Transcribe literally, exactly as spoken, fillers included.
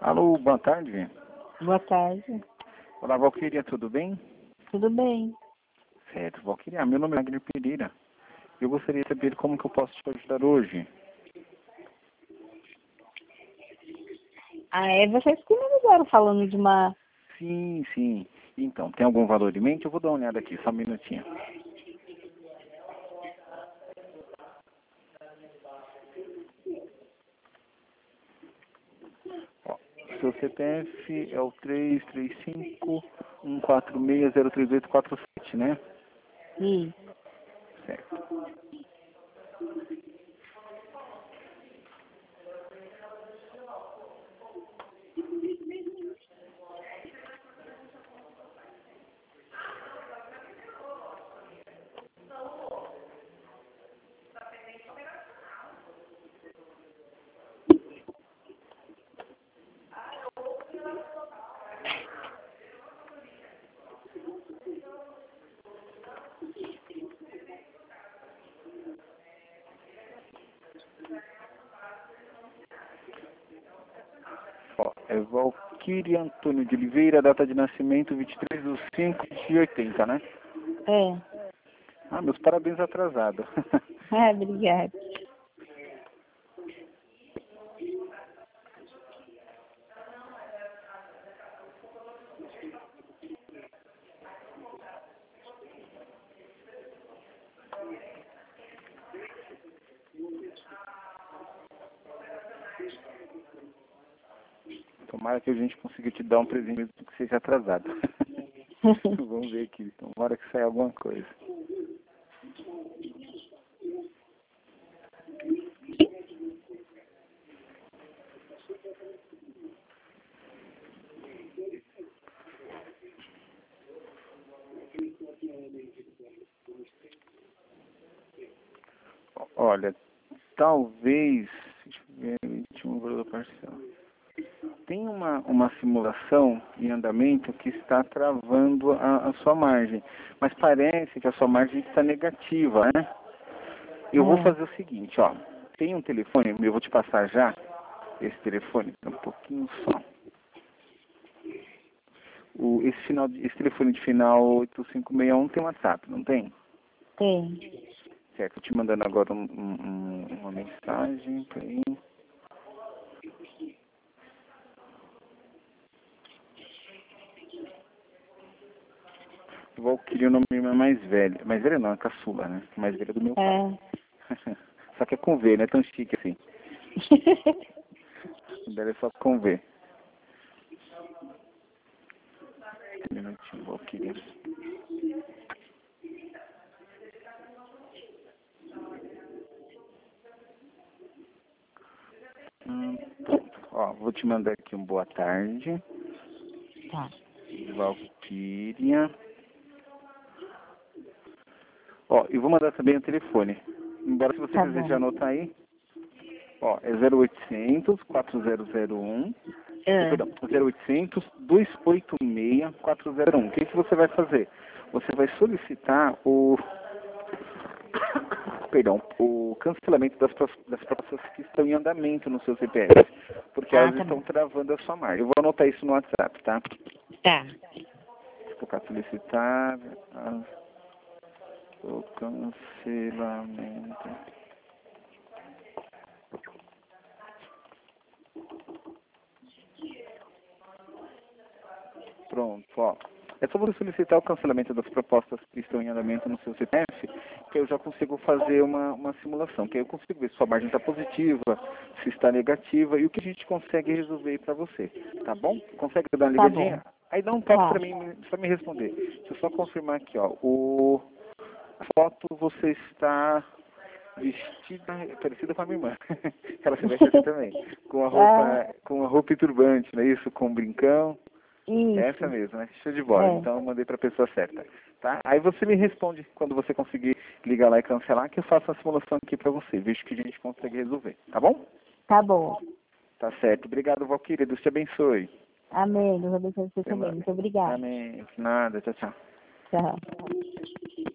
Alô, boa tarde. Boa tarde. Olá, Valquíria, tudo bem? Tudo bem? Certo, Valquíria, meu nome é Agner Pereira. Eu gostaria de saber como que eu posso te ajudar hoje. Ah, é vocês que me ligaram falando de uma... Sim, sim. Então, tem algum valor em mente? Eu vou dar uma olhada aqui, só um minutinho. Ó, seu C P F é o três três cinco, um quatro seis, zero três oito quatro sete, né? Sim. Certo. Ó, é Valquíria Antônio de Oliveira, data de nascimento vinte e três de cinco de oitenta, né? É. Ah, meus parabéns atrasado. Ah, obrigada. Tomara que a gente consiga te dar um presente mesmo que seja atrasado. Vamos ver aqui. Tomara que saia alguma coisa. Olha, talvez... Deixa eu ver, vinte e um valor parcial. Tem uma, uma simulação em andamento que está travando a, a sua margem. Mas parece que a sua margem está negativa, né? Eu vou É. fazer o seguinte, ó. Tem um telefone, eu vou te passar já esse telefone, um pouquinho só. O, esse, final, de- esse telefone de final oito cinco seis um tem WhatsApp, não tem? Tem. Certo, te mandando agora um, um- um- uma mensagem. Peraí. Valquíria, o nome da irmã mais velha. Mais velha não, é caçula, né? Mais velha do meu pai. É. Só que é com V, não é tão chique assim. O dela é só com V. Um minutinho, Valquíria. Hum, pronto. Ó, vou te mandar aqui um boa tarde. Tá. Valquíria. Ó, e vou mandar também o telefone. Embora se você Tá quiser já bom. anotar aí, ó, é zero oitocentos, quatro zero zero um, oh, É. perdão, zero oitocentos, dois oito seis, quatro zero um. O que que você vai fazer? Você vai solicitar o, perdão, o cancelamento das, pro- das propostas que estão em andamento no seu C P F, porque Ah, elas tá estão bom. travando a sua margem. Eu vou anotar isso no WhatsApp, tá? Tá. Vou colocar solicitar a- o cancelamento. Pronto, ó. É só você solicitar o cancelamento das propostas que estão em andamento no seu C P F, que eu já consigo fazer uma, uma simulação, que aí eu consigo ver se sua margem está positiva, se está negativa, e o que a gente consegue resolver para você, tá bom? Consegue dar uma Tá bom. ligadinha? Aí dá um toque para Tá. mim, só me responder. Deixa eu só confirmar aqui, ó. O, a foto você está vestida, parecida com a minha irmã. Ela se veste assim também. Com a Ah, roupa, com a roupa e turbante, não é isso? Com um brincão. Essa isso. mesmo, né? Show de bola. É. Então eu mandei para a pessoa certa. Tá? Aí você me responde quando você conseguir ligar lá e cancelar, que eu faço a simulação aqui para você. Vejo que a gente consegue resolver. Tá bom? Tá bom. Tá certo. Obrigado, Valquíria. Deus te abençoe. Amém. Deus abençoe você Até também. mais. Muito obrigada. Amém. Nada. Tchau, tchau. Tchau.